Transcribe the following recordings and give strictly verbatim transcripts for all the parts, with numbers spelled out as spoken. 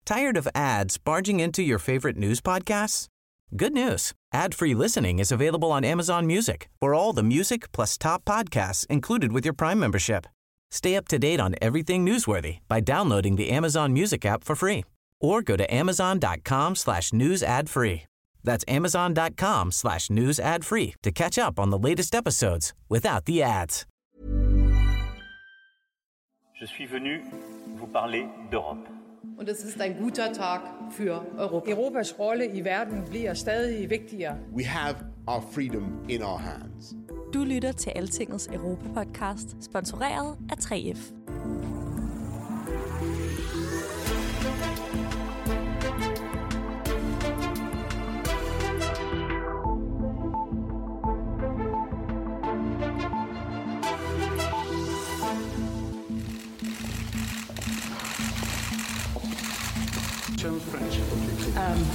Tired of ads barging into your favorite news podcasts? Good news. Ad-free listening is available on Amazon Music for all the music plus top podcasts included with your Prime membership. Stay up to date on everything newsworthy by downloading the Amazon Music app for free or go to amazon.com slash news ad free. That's amazon.com slash news ad free to catch up on the latest episodes without the ads. Je suis venu vous parler d'Europe. Und es ist ein guter Tag für Europa. Europas rolle i verden bliver stadig vigtigere. We have our freedom in our hands. Du lytter til Altingets Europa-podcast, sponsoreret af tre F. Um.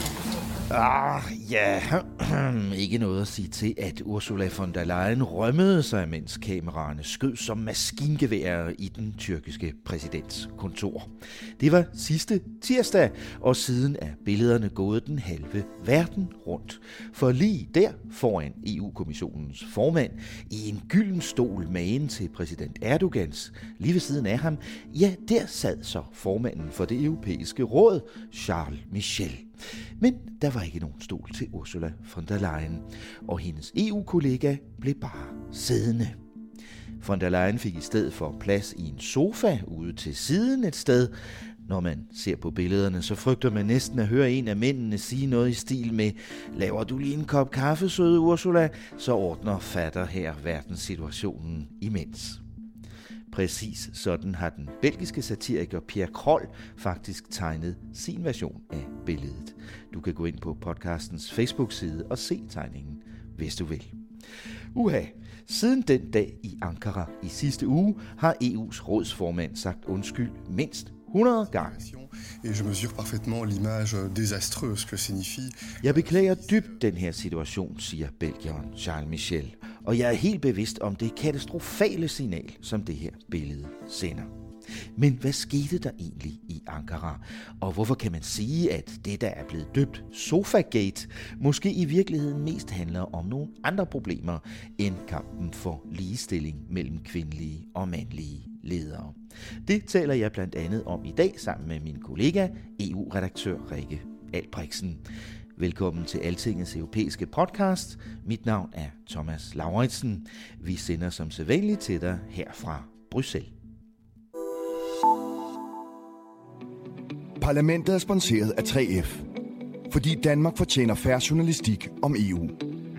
Ah, ja, ikke noget at sige til, at Ursula von der Leyen rømmede sig, mens kameraerne skød som maskingeværer i den tyrkiske præsidents kontor. Det var sidste tirsdag, og siden er billederne gået den halve verden rundt. For lige der foran E U-kommissionens formand, i en gylden stol magen til præsident Erdogans, lige ved siden af ham, ja, der sad så formanden for det europæiske råd, Charles Michel. Men der var ikke nogen stol til Ursula von der Leyen, og hendes E U-kollega blev bare siddende. Von der Leyen fik i stedet for plads i en sofa ude til siden et sted. Når man ser på billederne, så frygter man næsten at høre en af mændene sige noget i stil med: laver du lige en kop kaffe, søde Ursula, så ordner fatter her verdenssituationen imens. Præcis sådan har den belgiske satiriker Pierre Kroll faktisk tegnet sin version af billedet. Du kan gå ind på podcastens Facebook-side og se tegningen, hvis du vil. Uha, siden den dag i Ankara i sidste uge har E U's rådsformand sagt undskyld mindst hundrede gange. Et je mesure parfaitement l'image désastreuse que signifie. Jeg beklager dybt den her situation, siger belgieren Charles Michel, og jeg er helt bevidst om det katastrofale signal, som det her billede sender. Men hvad skete der egentlig i Ankara? Og hvorfor kan man sige, at det, der er blevet døbt Sofagate, måske i virkeligheden mest handler om nogle andre problemer end kampen for ligestilling mellem kvindelige og mandlige ledere? Det taler jeg blandt andet om i dag sammen med min kollega, E U-redaktør Rikke Albrechtsen. Velkommen til Altingets europæiske podcast. Mit navn er Thomas Lauritsen. Vi sender som sædvanligt til dig her fra Bruxelles. Parlamentet er sponsoreret af tre F, fordi Danmark fortjener fair journalistik om E U.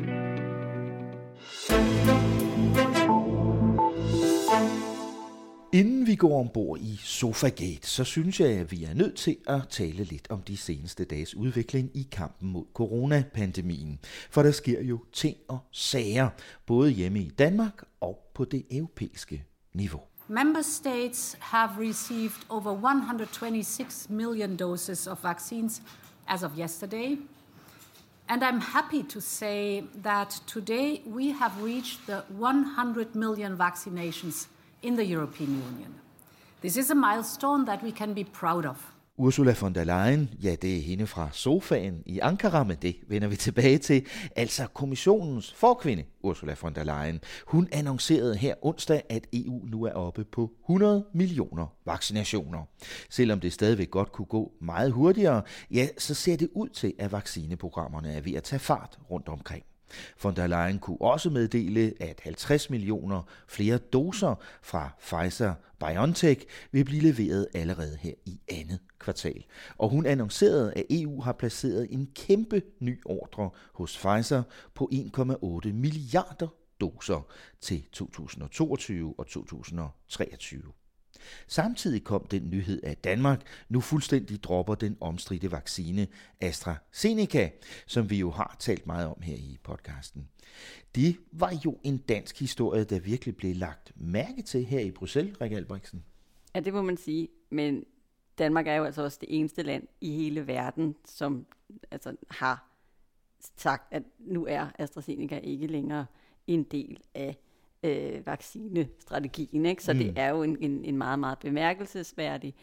Inden vi går ombord i Sofagate, så synes jeg, at vi er nødt til at tale lidt om de seneste dages udvikling i kampen mod coronapandemien. For der sker jo ting og sager, både hjemme i Danmark og på det europæiske niveau. Member states have received over one hundred twenty-six million doses of vaccines as of yesterday. And I'm happy to say that today we have reached the one hundred million vaccinations in the European Union. This is a milestone that we can be proud of. Ursula von der Leyen, ja, det er hende fra sofaen i Ankara, men det vender vi tilbage til. Altså kommissionens forkvinde, Ursula von der Leyen. Hun annoncerede her onsdag, at E U nu er oppe på hundrede millioner vaccinationer. Selvom det stadigvæk godt kunne gå meget hurtigere, ja, så ser det ud til, at vaccineprogrammerne er ved at tage fart rundt omkring. Von der Leyen kunne også meddele, at halvtreds millioner flere doser fra Pfizer-BioNTech vil blive leveret allerede her i andet kvartal. Og hun annoncerede, at E U har placeret en kæmpe ny ordre hos Pfizer på en komma otte milliarder doser til to tusind og toogtyve og to tusind og treogtyve. Samtidig kom den nyhed, at Danmark nu fuldstændig dropper den omstridte vaccine AstraZeneca, som vi jo har talt meget om her i podcasten. Det var jo en dansk historie, der virkelig blev lagt mærke til her i Bruxelles, Rikke Albrechtsen. Ja, det må man sige, men Danmark er jo altså også det eneste land i hele verden, som altså har sagt, at nu er AstraZeneca ikke længere en del af øh, vaccinestrategien, ikke? Så mm. det er jo en, en, en meget, meget bemærkelsesværdig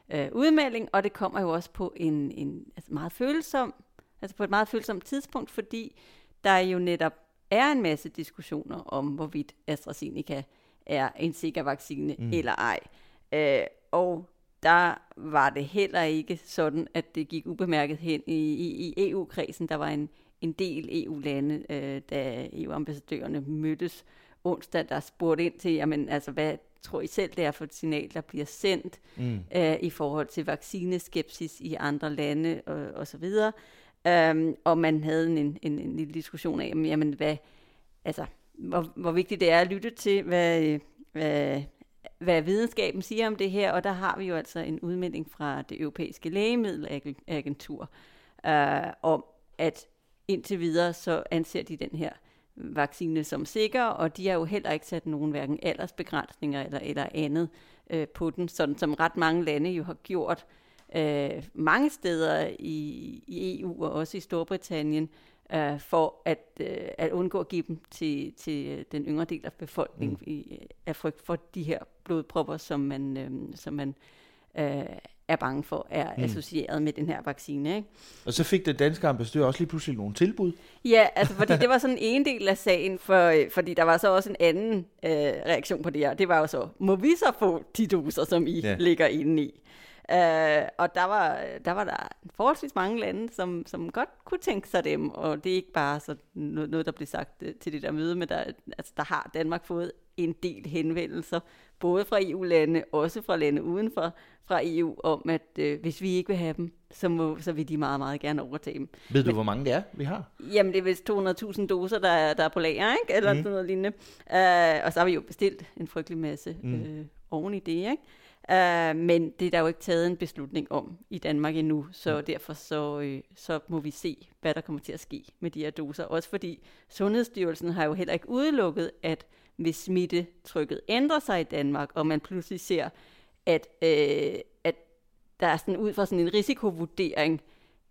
øh, udmelding, og det kommer jo også på en, en altså meget følsom, altså på et meget følsomt tidspunkt, fordi der jo netop er en masse diskussioner om, hvorvidt AstraZeneca er en sikker vaccine mm. eller ej. Øh, og der var det heller ikke sådan, at det gik ubemærket hen i, i, i E U-kredsen. Der var en, en del E U-lande, øh, da E U-ambassadørerne mødtes onsdag, der spurgte ind til, jamen, altså, hvad tror I selv, det er for et signal, der bliver sendt mm. øh, i forhold til vaccineskepsis i andre lande og, og så videre. Um, og man havde en, en, en, en lille diskussion af, jamen, hvad, altså, hvor, hvor vigtigt det er at lytte til, hvad, hvad, hvad videnskaben siger om det her, og der har vi jo altså en udmelding fra det europæiske lægemiddelagentur uh, om, at indtil videre så anser de den her vaccine som sikker, og de har jo heller ikke sat nogen hverken aldersbegrænsninger eller, eller andet uh, på den, sådan som ret mange lande jo har gjort uh, mange steder i, i E U og også i Storbritannien, uh, for at, uh, at undgå at give dem til, til den yngre del af befolkningen mm. i, af frygt for de her blodpropper, som man, uh, som man uh, er bange for, er mm. associeret med den her vaccine. Ikke? Og så fik den danske ambassadør også lige pludselig nogle tilbud. Ja, altså fordi det var sådan en del af sagen, for, fordi der var så også en anden øh, reaktion på det her. Det var jo så, må vi så få de doser, som I ja. ligger inde i? Uh, og der var, der var der forholdsvis mange lande, som, som godt kunne tænke sig dem, og det er ikke bare så noget, noget der blev sagt uh, til det der møde, men der, altså, der har Danmark fået en del henvendelser, både fra E U-lande, også fra lande uden for fra E U, om at øh, hvis vi ikke vil have dem, så, må, så vil de meget, meget gerne overtage dem. Ved du, Men, hvor mange det er, vi har? Jamen, det er vist to hundrede tusind doser, der er, der er på lager, ikke? Eller mm. noget lignende. Uh, og så har vi jo bestilt en frygtelig masse mm. øh, oven i det, ikke? Uh, men det er der jo ikke taget en beslutning om i Danmark endnu, så mm. derfor så, øh, så må vi se, hvad der kommer til at ske med de her doser. Også fordi Sundhedsstyrelsen har jo heller ikke udelukket, at hvis smittetrykket ændrer sig i Danmark, og man pludselig ser, at, øh, at der er sådan ud fra sådan en risikovurdering,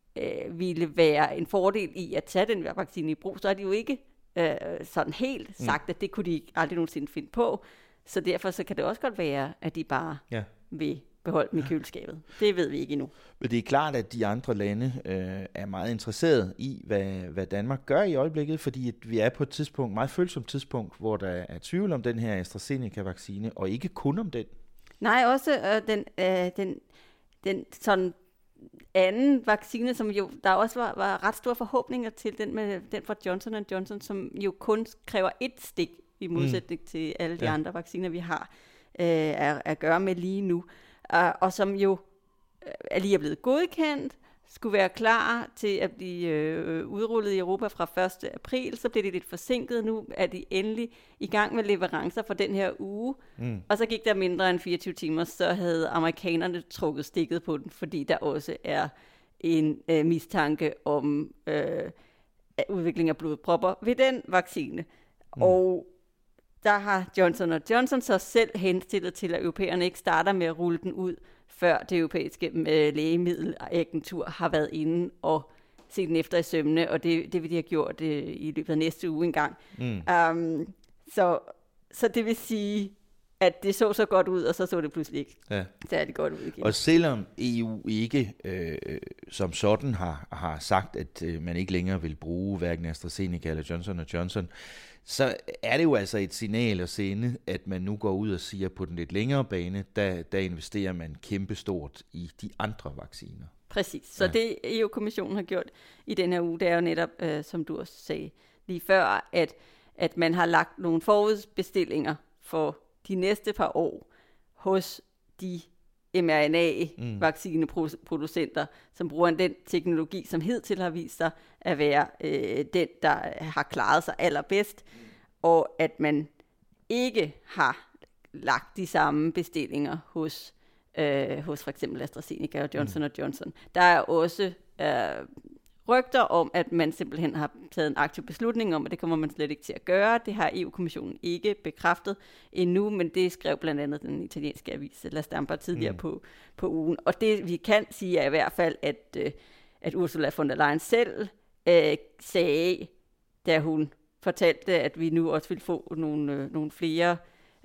øh, ville være en fordel i at tage den her vaccine i brug, så er de jo ikke øh, sådan helt sagt, mm. at det kunne de aldrig nogensinde finde på. Så derfor så kan det også godt være, at de bare ja. vil beholde dem i køleskabet. Det ved vi ikke endnu. Men det er klart, at de andre lande øh, er meget interesserede i, hvad, hvad Danmark gør i øjeblikket, fordi at vi er på et tidspunkt, meget følsomt tidspunkt, hvor der er tvivl om den her AstraZeneca-vaccine, og ikke kun om den. Nej, også øh, den, øh, den, den sådan anden vaccine, som jo der også var, var ret store forhåbninger til, den, med, den fra Johnson and Johnson, som jo kun kræver ét stik, i modsætning mm. til alle de ja. andre vacciner, vi har øh, at, at gøre med lige nu. Uh, og som jo er lige er blevet godkendt, skulle være klar til at blive øh, udrullet i Europa fra første april, så blev det lidt forsinket. Nu er de endelig i gang med leverancer for den her uge, mm. og så gik der mindre end fireogtyve timer, så havde amerikanerne trukket stikket på den, fordi der også er en øh, mistanke om øh, udvikling af blodpropper ved den vaccine. Mm. Og der har Johnson og Johnson så selv henstillet til, at europæerne ikke starter med at rulle den ud, før det europæiske øh, lægemiddelagentur har været inde og set den efter i sømmene, og det, det vil de have gjort øh, i løbet af næste uge engang. Mm. Um, så, så det vil sige, at det så så godt ud, og så så det pludselig ikke ja. særlig godt ud igen. Og selvom E U ikke øh, som sådan har, har sagt, at øh, man ikke længere vil bruge hverken AstraZeneca eller Johnson og Johnson, så er det jo altså et signal at sende, at man nu går ud og siger, at på den lidt længere bane, der, der investerer man kæmpestort i de andre vacciner. Præcis. Så ja. det E U-kommissionen har gjort i den her uge, det er jo netop, øh, som du også sagde lige før, at, at man har lagt nogle forudbestillinger for de næste par år hos de mRNA-vaccineproducenter, mm. som bruger den teknologi, som hidtil har vist sig at være øh, den, der har klaret sig allerbedst, og at man ikke har lagt de samme bestillinger hos, øh, hos for eksempel AstraZeneca og Johnson mm. og Johnson. Der er også øh, rygter om, at man simpelthen har taget en aktiv beslutning om, at det kommer man slet ikke til at gøre. Det har E U-kommissionen ikke bekræftet endnu, men det skrev blandt andet den italienske avis La Stampa tidligere mm. på, på ugen. Og det vi kan sige er i hvert fald, at, øh, at Ursula von der Leyen selv øh, sagde, da hun fortalte, at vi nu også vil få nogle, øh, nogle flere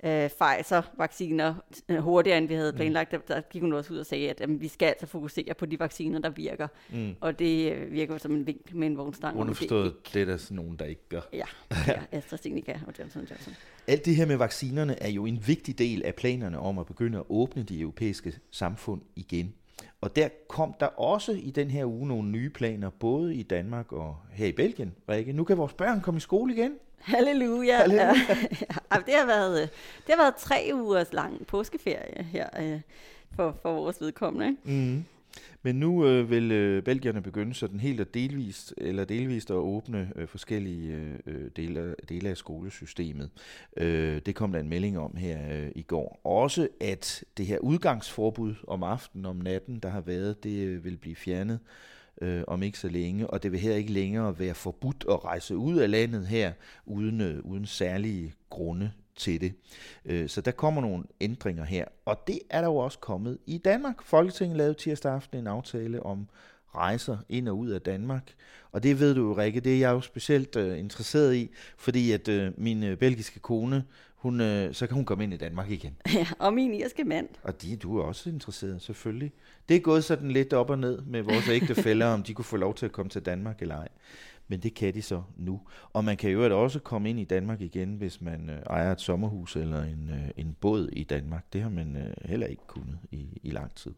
øh, Pfizer-vacciner øh, hurtigere, end vi havde planlagt. Der, der gik hun også ud og sagde, at øh, vi skal altså fokusere på de vacciner, der virker. Mm. Og det øh, virker som en vink med en vognstang. Underforstået, det, det er der sådan nogen, der ikke gør. Ja, ja AstraZeneca og Johnson Johnson. Alt det her med vaccinerne er jo en vigtig del af planerne om at begynde at åbne de europæiske samfund igen. Og der kom der også i den her uge nogle nye planer, både i Danmark og her i Belgien, Rikke. Nu kan vores børn komme i skole igen. Halleluja. Halleluja. Ja, det, har været, det har været tre ugers lang påskeferie her øh, for, for vores vedkommende. Ikke? Mm. Men nu øh, vil øh, belgierne begynde sådan helt og delvist, eller delvist at åbne øh, forskellige øh, dele, dele af skolesystemet. Øh, det kom der en melding om her øh, i går. Også at det her udgangsforbud om aftenen, om natten, der har været, det øh, vil blive fjernet øh, om ikke så længe. Og det vil her ikke længere være forbudt at rejse ud af landet her, uden, øh, uden særlige grunde til det. Så der kommer nogle ændringer her, og det er der jo også kommet i Danmark. Folketinget lavede tirsdag aften en aftale om rejser ind og ud af Danmark, og det ved du jo, Rikke, det er jeg jo specielt uh, interesseret i, fordi at uh, min uh, belgiske kone, hun, uh, så kan hun komme ind i Danmark igen. Ja, og min irske mand. Og de, du er også interesseret, selvfølgelig. Det er gået sådan lidt op og ned med vores ægtefæller, om de kunne få lov til at komme til Danmark eller ej. Men det kan de så nu. Og man kan jo også komme ind i Danmark igen, hvis man øh, ejer et sommerhus eller en, øh, en båd i Danmark. Det har man øh, heller ikke kunnet i, i lang tid.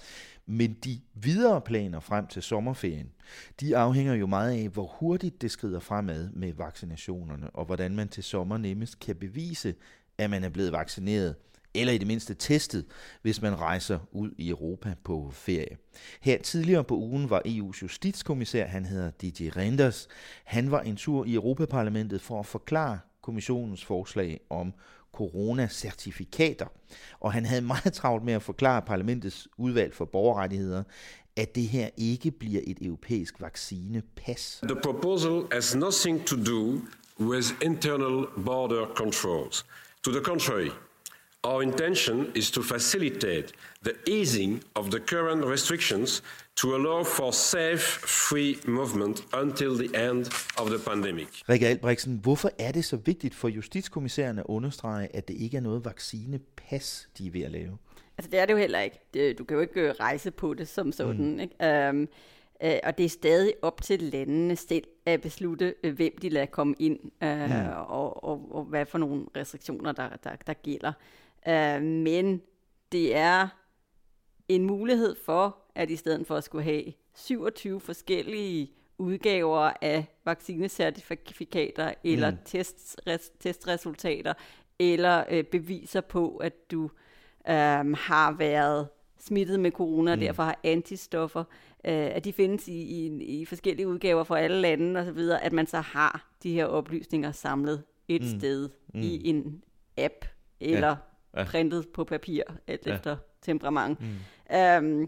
Men de videre planer frem til sommerferien, de afhænger jo meget af, hvor hurtigt det skrider fremad med vaccinationerne, og hvordan man til sommer nemmest kan bevise, at man er blevet vaccineret, eller i det mindste testet, hvis man rejser ud i Europa på ferie. Her tidligere på ugen var E U's justitskommissær, han hedder Didier Reynders. Han var en tur i Europaparlamentet for at forklare kommissionens forslag om coronacertifikater. Og han havde meget travlt med at forklare parlamentets udvalg for borgerrettigheder, at det her ikke bliver et europæisk vaccinepas. The proposal has nothing to do with internal border controls. To the contrary, our intention is to facilitate the easing of the current restrictions to allow for safe, free movement until the end of the pandemic. Rikke Albrechtsen, hvorfor er det så vigtigt for justitskommissæren at understrege, at det ikke er noget vaccinepas, de er ved at lave? Altså det er det jo heller ikke. Du kan jo ikke rejse på det som sådan, mm. ikke? Um, uh, og det er stadig op til landene selv at beslutte, uh, hvem de lader komme ind, uh, mm. og, og, og hvad for nogle restriktioner, der, der, der gælder. Uh, men det er en mulighed for, at i stedet for at skulle have syvogtyve forskellige udgaver af vaccinecertifikater, eller mm. test, res, testresultater, eller uh, beviser på, at du um, har været smittet med corona, og mm. derfor har antistoffer, uh, at de findes i, i, i forskellige udgaver fra alle lande og så videre, at man så har de her oplysninger samlet et mm. sted mm. i en app, eller ja. Ja. printet på papir, alt ja. efter temperament. Mm. Um,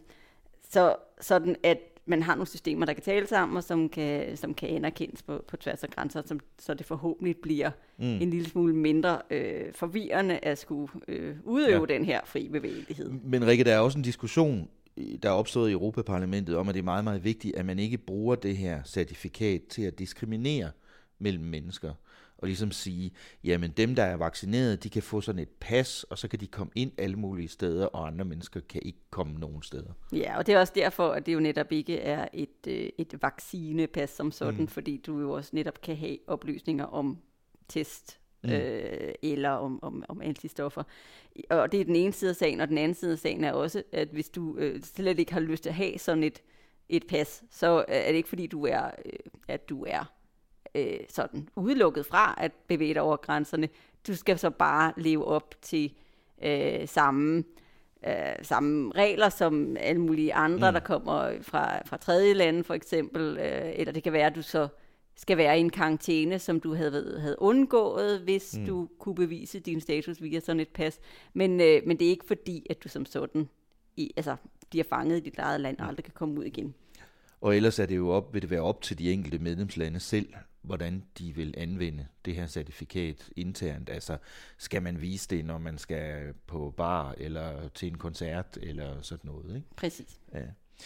så sådan at man har nogle systemer, der kan tale sammen, og som kan, som kan anerkendes på, på tværs af grænser, som, så det forhåbentlig bliver mm. en lille smule mindre øh, forvirrende at skulle øh, udøve ja. den her fri bevægelighed. Men Rikke, der er også en diskussion, der er opstået i Europaparlamentet, om at det er meget, meget vigtigt, at man ikke bruger det her certifikat til at diskriminere mellem mennesker. Og ligesom sige, jamen dem, der er vaccineret, de kan få sådan et pas, og så kan de komme ind alle mulige steder, og andre mennesker kan ikke komme nogen steder. Ja, og det er også derfor, at det jo netop ikke er et, øh, et vaccinepas som sådan, mm. fordi du jo også netop kan have oplysninger om test, mm. øh, eller om, om, om antistoffer. Og det er den ene side af sagen, og den anden side af sagen er også, at hvis du øh, slet ikke har lyst til at have sådan et, et pas, så er det ikke fordi, du er, øh, at du er Øh, sådan udelukket fra at bevæge dig over grænserne. Du skal så bare leve op til øh, samme, øh, samme regler som alle mulige andre, mm. der kommer fra, fra tredje lande for eksempel, øh, eller det kan være, at du så skal være i en karantæne, som du havde, havde undgået, hvis mm. du kunne bevise din status via sådan et pas. Men, øh, men det er ikke fordi, at du som sådan i, altså, de er fanget i dit eget land og aldrig kan komme ud igen. Og ellers er det jo op, vil det være op til de enkelte medlemslande selv, hvordan de vil anvende det her certifikat internt. Altså, skal man vise det, når man skal på bar, eller til en koncert, eller sådan noget, ikke? Præcis. Ja.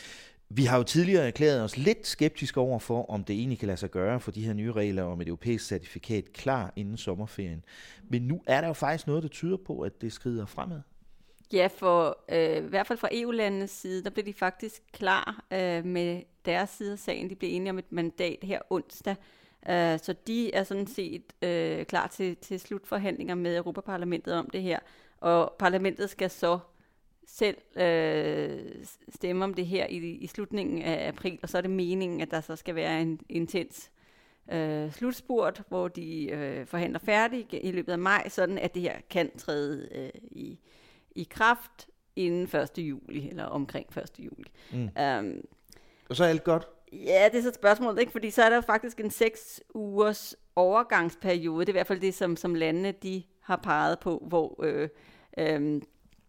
Vi har jo tidligere erklæret os lidt skeptiske over for, om det egentlig kan lade sig gøre for de her nye regler om et europæisk certifikat klar inden sommerferien. Men nu er der jo faktisk noget, der tyder på, at det skrider fremad. Ja, for øh, i hvert fald fra E U-landenes side, der blev de faktisk klar øh, med deres side af sagen. De blev enige om et mandat her onsdag. Uh, så de er sådan set uh, klar til, til slutforhandlinger med Europaparlamentet om det her. Og parlamentet skal så selv uh, stemme om det her i, i slutningen af april, og så er det meningen, at der så skal være en intens uh, slutspurt, hvor de uh, forhandler færdigt i løbet af maj, sådan at det her kan træde uh, i, i kraft inden første juli, eller omkring første juli. Mm. Um, og så er alt godt? Ja, det er så et spørgsmål, ikke? Fordi så er der jo faktisk en seks ugers overgangsperiode. Det er i hvert fald det, som, som landene de har peget på, hvor, øh, øh,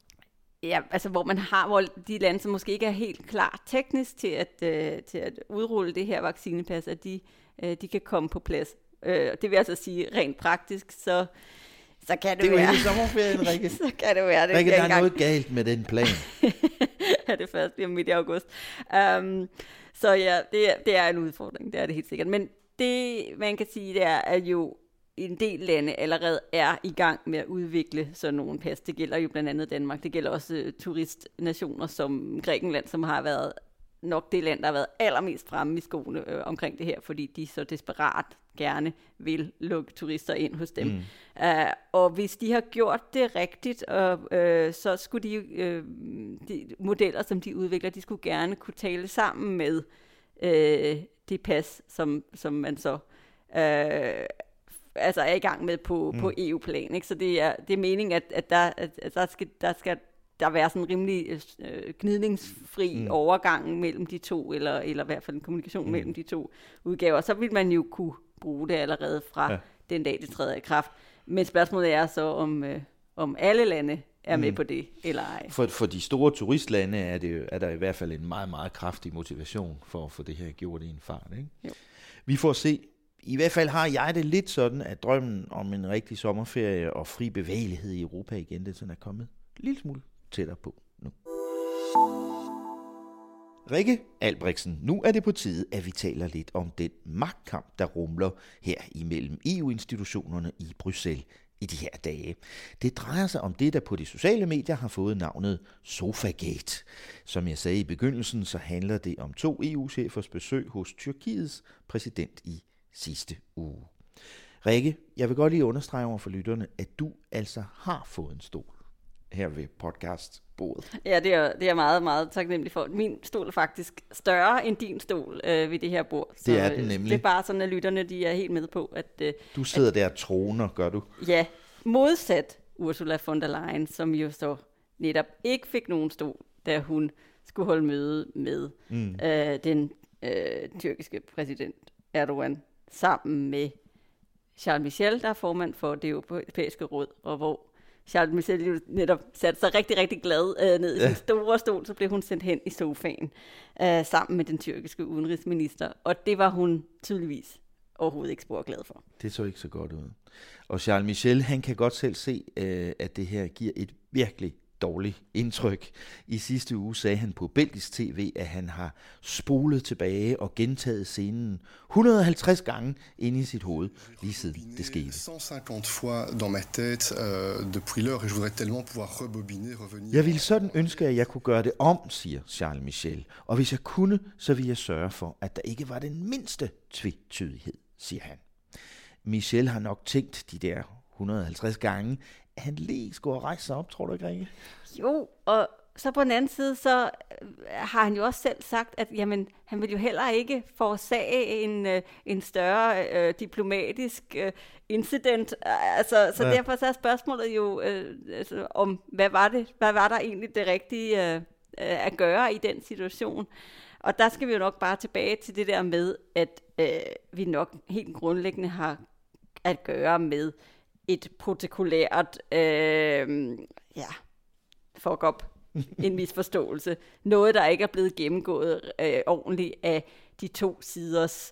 ja, altså, hvor man har, hvor de lande, som måske ikke er helt klar teknisk til at, øh, til at udrulle det her vaccinepas, at de, øh, de kan komme på plads. Øh, det vil altså sige rent praktisk, så så kan det, det være. Det er jo sommerferien, Rikke. Så kan det være det. Rikke, der er noget galt med den plan. Ja, det først bliver midt i august. Um, så ja, det er, det er en udfordring, det er det helt sikkert. Men det, man kan sige, det er, at jo en del lande allerede er i gang med at udvikle sådan nogle pas. Det gælder jo blandt andet Danmark. Det gælder også uh, turistnationer som Grækenland, som har været nok det land, der har været allermest fremme i skoene øh, omkring det her, fordi de så desperat gerne vil lukke turister ind hos dem. Mm. Uh, og hvis de har gjort det rigtigt, og, øh, så skulle de, øh, de modeller, som de udvikler, de skulle gerne kunne tale sammen med øh, det pas, som, som man så øh, altså er i gang med på, mm. på E U-plan. Ikke? Så det er, det er meningen, at, at, der, at, at der skal, der skal der være sådan en rimelig øh, gnidningsfri mm. overgang mellem de to, eller, eller i hvert fald en kommunikation mm. mellem de to udgaver. Så vil man jo kunne bruge det allerede fra ja. den dag, det træder i kraft. Men spørgsmålet er så, om, øh, om alle lande er mm. med på det, eller ej. For, for de store turistlande er, det, er der i hvert fald en meget, meget kraftig motivation for at få det her gjort i en fart. Ikke? Jo. Vi får se. I hvert fald har jeg det lidt sådan, at drømmen om en rigtig sommerferie og fri bevægelighed i Europa igen, det sådan er kommet en lille smule tættere på nu. Rikke Albrechtsen, nu er det på tide, at vi taler lidt om den magtkamp, der rumler her imellem E U-institutionerne i Bruxelles i de her dage. Det drejer sig om det, der på de sociale medier har fået navnet Sofagate. Som jeg sagde i begyndelsen, så handler det om to E U-chefers besøg hos Tyrkiets præsident i sidste uge. Rikke, jeg vil godt lige understrege over for lytterne, at du altså har fået en stol her ved podcastbordet. Ja, det er, det er meget, meget taknemmelig for. Min stol er faktisk større end din stol øh, ved det her bord. Så det er den nemlig. Det er bare sådan, at lytterne de er helt med på, at... Øh, du sidder at, der troner, gør du? Ja, modsat Ursula von der Leyen, som jo så netop ikke fik nogen stol, da hun skulle holde møde med mm. øh, den øh, tyrkiske præsident Erdogan, sammen med Charles Michel, der er formand for det europæiske råd, og hvor Charles Michel jo netop satte sig rigtig, rigtig glad øh, ned i ja. sin store stol, så blev hun sendt hen i sofaen øh, sammen med den tyrkiske udenrigsminister, og det var hun tydeligvis overhovedet ikke spor glad for. Det så ikke så godt ud. Og Charles Michel, han kan godt selv se, øh, at det her giver et virkelig dårligt indtryk. I sidste uge sagde han på belgisk tv, at han har spolet tilbage og gentaget scenen et hundrede og halvtreds gange inde i sit hoved, lige siden det skete. Jeg ville sådan ønske, at jeg kunne gøre det om, siger Charles Michel. Og hvis jeg kunne, så ville jeg sørge for, at der ikke var den mindste tvetydighed, siger han. Michel har nok tænkt de der et hundrede og halvtreds gange, at han lige skulle rejse sig op, tror du ikke, Rikke? Jo, og så på den anden side, så har han jo også selv sagt, at jamen, han vil jo heller ikke forårsage en, en større øh, diplomatisk øh, incident. Altså, så ja. derfor så er spørgsmålet jo, øh, altså, om hvad var det, hvad var der egentlig det rigtige øh, at gøre i den situation? Og der skal vi jo nok bare tilbage til det der med, at øh, vi nok helt grundlæggende har at gøre med et protokollært, øh, ja, fuck up, en misforståelse. Noget, der ikke er blevet gennemgået øh, ordentligt af de to siders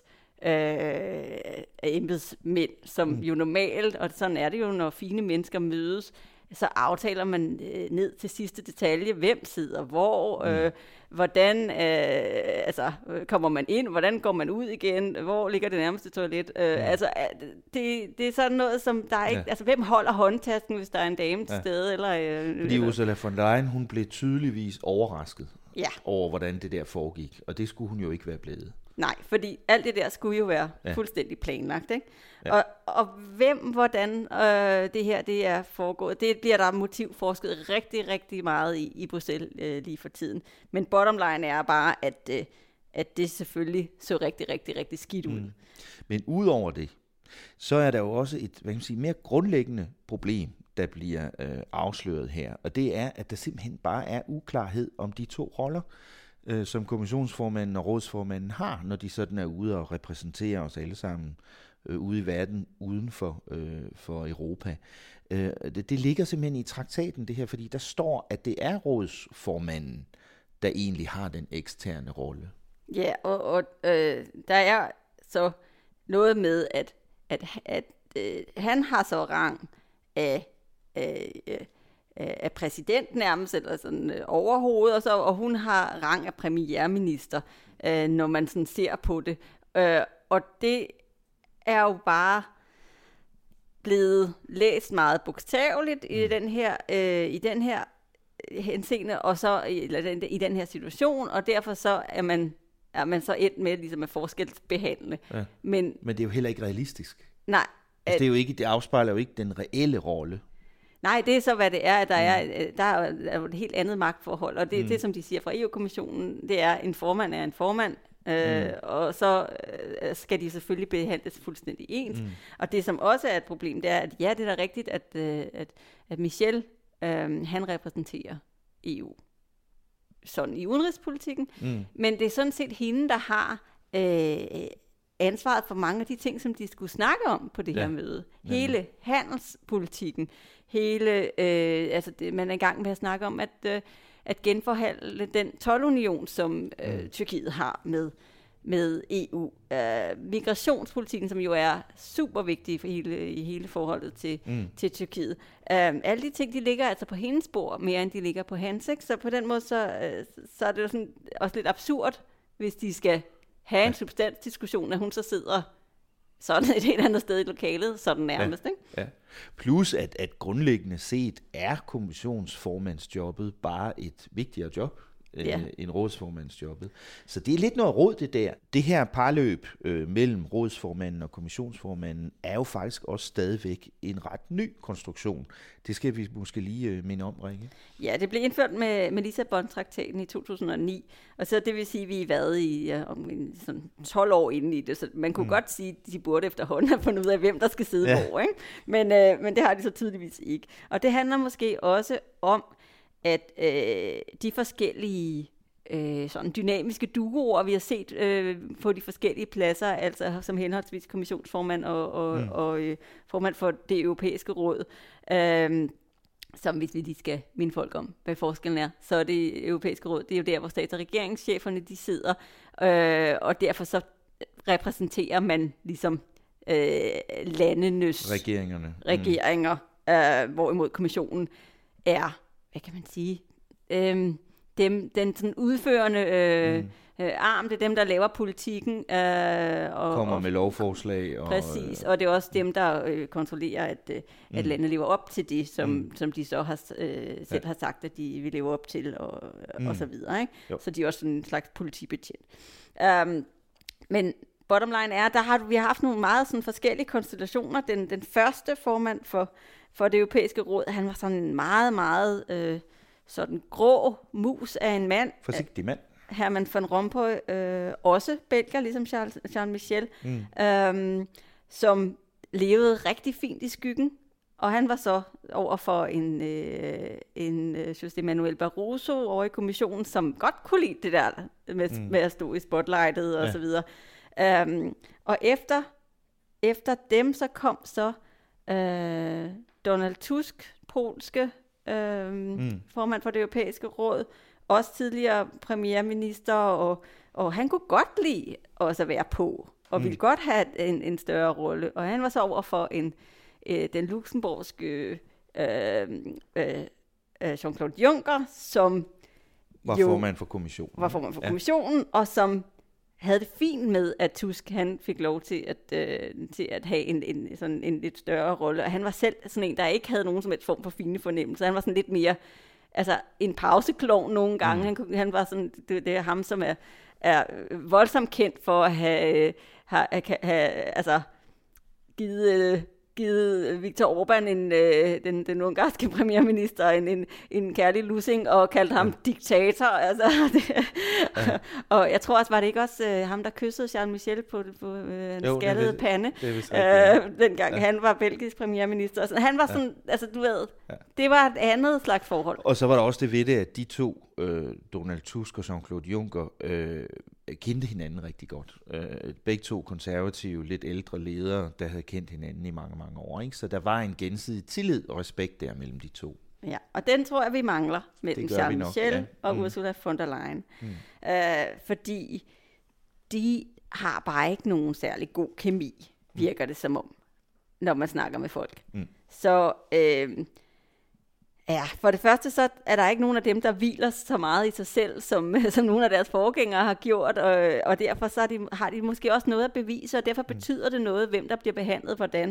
øh, embedsmænd, som mm. jo normalt, og sådan er det jo, når fine mennesker mødes, så aftaler man øh, ned til sidste detalje, hvem sidder hvor, øh, mm. hvordan øh, altså, kommer man ind, hvordan går man ud igen, hvor ligger det nærmeste toilet. Øh, ja. Altså, det, det er sådan noget, som der er ikke, ja. altså, hvem holder håndtasken, hvis der er en dame til ja. stede? Eller, øh, Fordi Ursula von der Leyen, hun blev tydeligvis overrasket ja. over, hvordan det der foregik, og det skulle hun jo ikke være blevet. Nej, fordi alt det der skulle jo være ja. fuldstændig planlagt, ikke? Ja. Og, og hvem, hvordan øh, det her det er foregået, det bliver der motivforsket rigtig, rigtig meget i, i Bruxelles øh, lige for tiden. Men bottom line er bare, at, øh, at det selvfølgelig så rigtig, rigtig, rigtig skidt ud. Mm. Men udover det, så er der jo også et, hvad kan man sige, mere grundlæggende problem, der bliver øh, afsløret her. Og det er, at der simpelthen bare er uklarhed om de to roller, øh, som kommissionsformanden og rådsformanden har, når de sådan er ude og repræsenterer os alle sammen øh, ude i verden, uden for, øh, for Europa. Øh, det, det ligger simpelthen i traktaten, det her, fordi der står, at det er rådsformanden, der egentlig har den eksterne rolle. Ja, og, og øh, der er så noget med, at, at, at øh, han har så rang af, af, af præsident nærmest, eller sådan øh, overhoved, og, så, og hun har rang af premierminister, øh, når man sådan ser på det. Øh, og det er jo bare blevet læst meget bogstaveligt mm. i den her, øh, i den her henseende, og så eller den, i den her situation, og derfor så er man er man så endt med ligesom at forskelsbehandle. Ja. Men, Men det er jo heller ikke realistisk. Nej. Altså, det, er jo ikke, det afspejler jo ikke den reelle rolle. Nej, det er så, hvad det er, at der, mm. er, der er et helt andet magtforhold, og det, mm. det, som de siger fra E U-kommissionen, det er, en formand er en formand, øh, mm. og så øh, skal de selvfølgelig behandles fuldstændig ens. Mm. Og det, som også er et problem, det er, at ja, det er da rigtigt, at, øh, at, at Michel, øh, han repræsenterer E U. Sådan i udenrigspolitikken, mm. men det er sådan set hende, der har øh, ansvaret for mange af de ting, som de skulle snakke om på det ja. her møde. Hele handelspolitikken, hele, øh, altså det, man er i gang med at snakke om, at, øh, at genforhandle den toldunion, som øh, mm. Tyrkiet har med, med E U. Øh, migrationspolitikken, som jo er super vigtig for hele, i hele forholdet til, mm. til Tyrkiet. Øh, alle de ting, de ligger altså på hendes spor, mere end de ligger på hans, ikke? Så på den måde, så, øh, så er det jo sådan også lidt absurd, hvis de skal have en ja. substansdiskussion, at hun så sidder sådan et helt andet sted i lokalet, sådan nærmest, ja. ikke? Ja. Plus, at, at grundlæggende set er kommissionsformandsjobbet bare et vigtigere job ja. end rådsformandsjobbet. Så det er lidt noget råd, det der. Det her parløb øh, mellem rådsformanden og kommissionsformanden er jo faktisk også stadigvæk en ret ny konstruktion. Det skal vi måske lige øh, minde om, Rikke. Ja, det blev indført med, med Lissabon-traktaten i to tusind og ni, og så det vil sige, at vi har været i ja, om en, sådan tolv år inde i det, så man kunne mm. godt sige, at de burde efterhånden have fundet ud af, hvem der skal sidde ja. hvor, ikke? Men, øh, men det har de så tydeligvis ikke. Og det handler måske også om, at øh, de forskellige øh, sådan dynamiske duoer, vi har set øh, på de forskellige pladser, altså som henholdsvis kommissionsformand og, og, mm. og øh, formand for det europæiske råd, øh, som hvis vi lige skal minde folk om, hvad forskellen er, så er det europæiske råd, det er jo der, hvor stats- og regeringscheferne de sidder, øh, og derfor så repræsenterer man ligesom øh, landenes Regeringerne. regeringer, mm. øh, hvorimod kommissionen er, hvad kan man sige, øhm, dem, den sådan udførende øh, mm. øh, arm, det er dem, der laver politikken. Øh, og, Kommer og, med lovforslag. Og, præcis, og det er også dem, der øh, kontrollerer, at, øh, at mm. landet lever op til det, som, mm. som de så har, øh, selv ja. har sagt, at de vil leve op til, og, mm. og så videre. Ikke? Så de er også sådan en slags politibetjent. Um, men bottom line er, der har vi har haft nogle meget sådan forskellige konstellationer. Den, den første formand for for det europæiske råd, han var sådan en meget, meget øh, sådan grå mus af en mand. Forsigtig mand. Herman van Rompuy, øh, også belgier, ligesom Charles, Charles Michel, mm. øhm, som levede rigtig fint i skyggen. Og han var så over for en, øh, en øh, José Manuel Barroso over i kommissionen, som godt kunne lide det der med, mm. med at stå i spotlightet og ja. så videre. Øhm, og efter, efter dem, så kom så øh, Donald Tusk, polske øh, mm. formand for det europæiske råd, også tidligere premierminister, og, og han kunne godt lide også at være på, og mm. ville godt have en, en større rolle. Og han var så over for en, øh, den luxemburgske øh, øh, Jean-Claude Juncker, som var jo formand for kommissionen. Var formand for ja. kommissionen, og som havde det fint med, at Tusk han fik lov til at, øh, til at have en, en, sådan en lidt større rolle. Og han var selv sådan en, der ikke havde nogen som helst form for fine fornemmelse. Han var sådan lidt mere altså en pauseklovn nogle gange. Mm. Han, han var sådan, det, det er ham, som er, er voldsomt kendt for at have, have, have, have altså, givet... givet Viktor Orbán, en, øh, den, den ungarske premierminister, en, en, en kærlig lussing, og kaldte ham ja. diktator. Altså, det, ja. Og jeg tror også, var det ikke også øh, ham, der kyssede Charles Michel på, på øh, en jo, skaldede det, pande, det rigtigt, ja. øh, dengang ja. han var belgisk premierminister. Altså, han var sådan, ja. altså du ved, ja. det var et andet slags forhold. Og så var der også det ved det, at de to, øh, Donald Tusk og Jean-Claude Juncker, øh, kendte hinanden rigtig godt. Øh, begge to konservative, lidt ældre ledere, der havde kendt hinanden i mange, mange år. Ikke? Så der var en gensidig tillid og respekt der mellem de to. Ja, og den tror jeg, vi mangler mellem Charles Michel ja. og mm. Ursula von der Leyen. Mm. Øh, fordi de har bare ikke nogen særlig god kemi, virker det som om, når man snakker med folk. Mm. Så... Øh, Ja, for det første så er der ikke nogen af dem, der hviler så meget i sig selv, som, som nogle af deres forgængere har gjort, og, og derfor så har de, har de måske også noget at bevise, og derfor betyder det noget, hvem der bliver behandlet hvordan.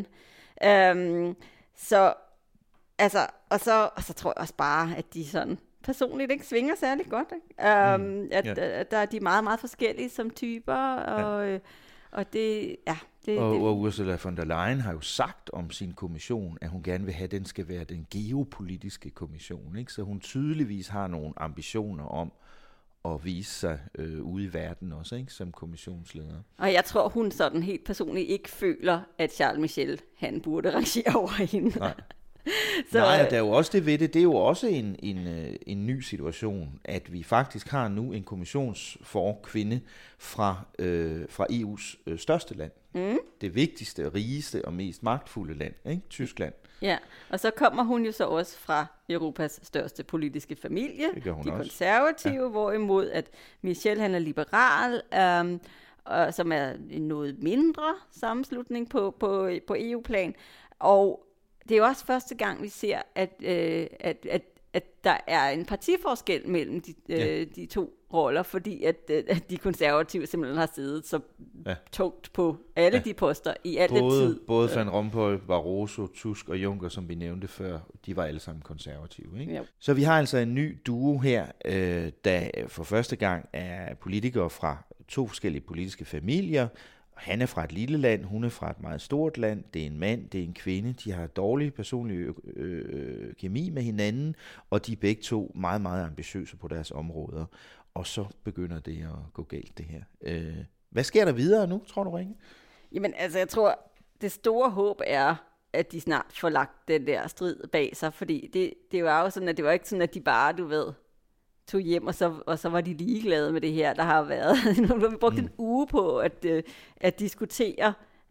Øhm, så, altså, og, så, og så tror jeg også bare, at de sådan personligt ikke svinger særlig godt. Ikke? Øhm, mm, at, yeah. at der er de meget, meget forskellige som typer, og, ja. og det, ja... Det, og, det. og Ursula von der Leyen har jo sagt om sin kommission, at hun gerne vil have, at den skal være den geopolitiske kommission. Ikke? Så hun tydeligvis har nogle ambitioner om at vise sig øh, ude i verden også, ikke? Som kommissionsleder. Og jeg tror, hun sådan helt personligt ikke føler, at Charles Michel, han burde rangere over hende. Nej. Så, Nej, og der er jo også det ved det, det er jo også en, en, en ny situation, at vi faktisk har nu en kommissionsforkvinde fra, øh, fra E U's øh, største land. Mm. Det vigtigste, rigeste og mest magtfulde land, ikke? Tyskland. Ja, og så kommer hun jo så også fra Europas største politiske familie, de også. konservative, ja. Hvorimod at Michel, han er liberal, øhm, og, som er en noget mindre sammenslutning på, på, på E U-plan, og det er jo også første gang, vi ser, at, øh, at, at, at der er en partiforskel mellem de, øh, ja. de to roller, fordi at, at de konservative simpelthen har siddet så ja. tungt på alle ja. de poster i al den tid. Både Van Rompuy, Barroso, Tusk og Juncker, som vi nævnte før, de var alle sammen konservative. Ikke? Ja. Så vi har altså en ny duo her, øh, der for første gang er politikere fra to forskellige politiske familier. Han er fra et lille land, hun er fra et meget stort land, det er en mand, det er en kvinde, de har dårlig personlig øh, kemi med hinanden, og de er begge to meget, meget ambitiøse på deres områder. Og så begynder det at gå galt, det her. Øh, hvad sker der videre nu, tror du, Rikke? Jamen, altså, jeg tror, det store håb er, at de snart får lagt den der strid bag sig, fordi det, det var jo sådan, at det var ikke sådan, at de bare, du ved, tog hjem, og så, og så var de ligeglade med det her, der har været. Nu har vi brugt mm. en uge på at, at diskutere,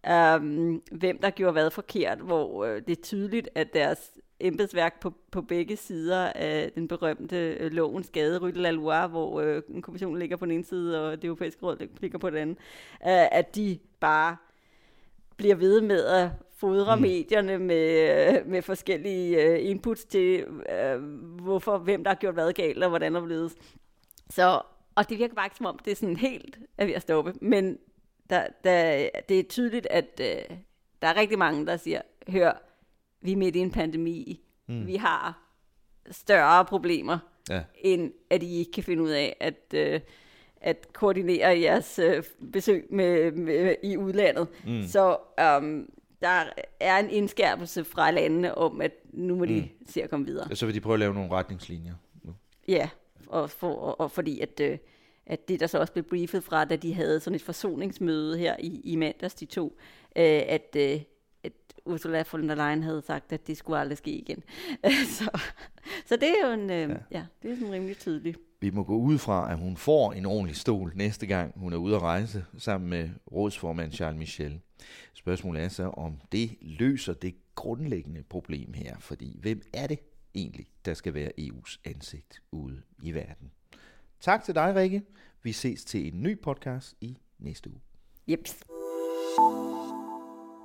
um, hvem der gjorde hvad forkert, hvor uh, det er tydeligt, at deres embedsværk på, på begge sider af den berømte uh, lovens gade, Rue de la Loi, hvor uh, kommissionen ligger på den ene side, og det europæiske råd ligger på den anden, uh, at de bare bliver ved med at fodre mm. medierne med, med forskellige uh, inputs til, uh, hvorfor, hvem der har gjort hvad galt, og hvordan der er blevet. Så, og det virker bare ikke som om, det er sådan helt at vi er stoppet. Men der, der, det er tydeligt, at uh, der er rigtig mange, der siger, hør, vi er midt i en pandemi. Mm. Vi har større problemer, ja. end at I ikke kan finde ud af at, uh, at koordinere jeres uh, besøg med, med, i udlandet. Mm. Så um, der er en indskærpelse fra landene om, at nu må de mm. se at komme videre. Så vil de prøve at lave nogle retningslinjer nu. Ja, og, for, og, og fordi at, øh, at det der så også blev briefet fra, da de havde sådan et forsoningsmøde her i, i mandags, de to, øh, at, øh, at Ursula von der Leyen havde sagt, at det skulle aldrig ske igen. så, så det er jo en, øh, ja. Ja, det er sådan rimelig tydeligt. Vi må gå ud fra, at hun får en ordentlig stol næste gang, hun er ude at rejse sammen med rådsformand Charles Michel. Spørgsmålet er så, om det løser det grundlæggende problem her, fordi hvem er det egentlig, der skal være E U's ansigt ude i verden? Tak til dig, Rikke. Vi ses til en ny podcast i næste uge. Yep.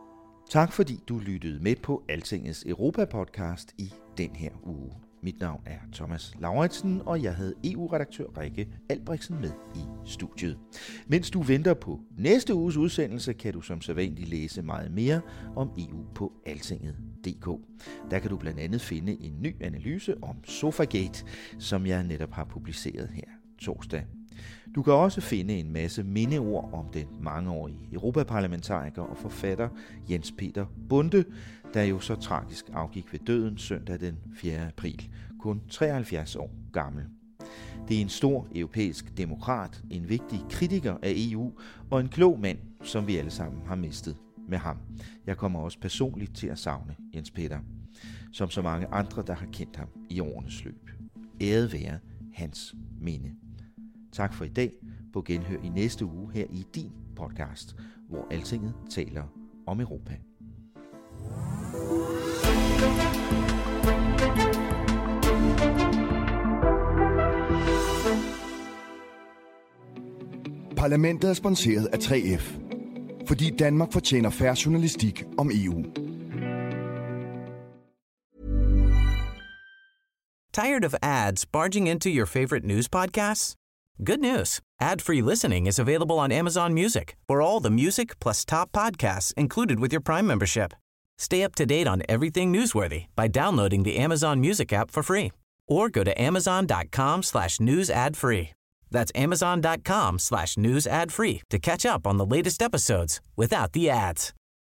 Tak fordi du lyttede med på Altingets Europa-podcast i den her uge. Mit navn er Thomas Lauritsen, og jeg havde E U-redaktør Rikke Albrechtsen med i studiet. Mens du venter på næste uges udsendelse, kan du som sædvanligt læse meget mere om E U på altinget punktum d k. Der kan du blandt andet finde en ny analyse om Sofagate, som jeg netop har publiceret her torsdag. Du kan også finde en masse mindeord om den mangeårige europaparlamentariker og forfatter Jens Peter Bonde, der jo så tragisk afgik ved døden søndag den fjerde april, kun treoghalvfjerds år gammel. Det er en stor europæisk demokrat, en vigtig kritiker af E U og en klog mand, som vi alle sammen har mistet med ham. Jeg kommer også personligt til at savne Jens Peter, som så mange andre, der har kendt ham i årenes løb. Æret være hans minde. Tak for i dag. På genhør i næste uge her i din podcast, hvor Altinget taler om Europa. Parlamentet er sponsoreret af tre F, fordi Danmark fortjener fair journalistik om E U. Tired of ads barging into your favorite news podcasts? Good news. Ad-free listening is available on Amazon Music for all the music plus top podcasts included with your Prime membership. Stay up to date on everything newsworthy by downloading the Amazon Music app for free or go to amazon.com slash news ad free. That's amazon.com slash news ad free to catch up on the latest episodes without the ads.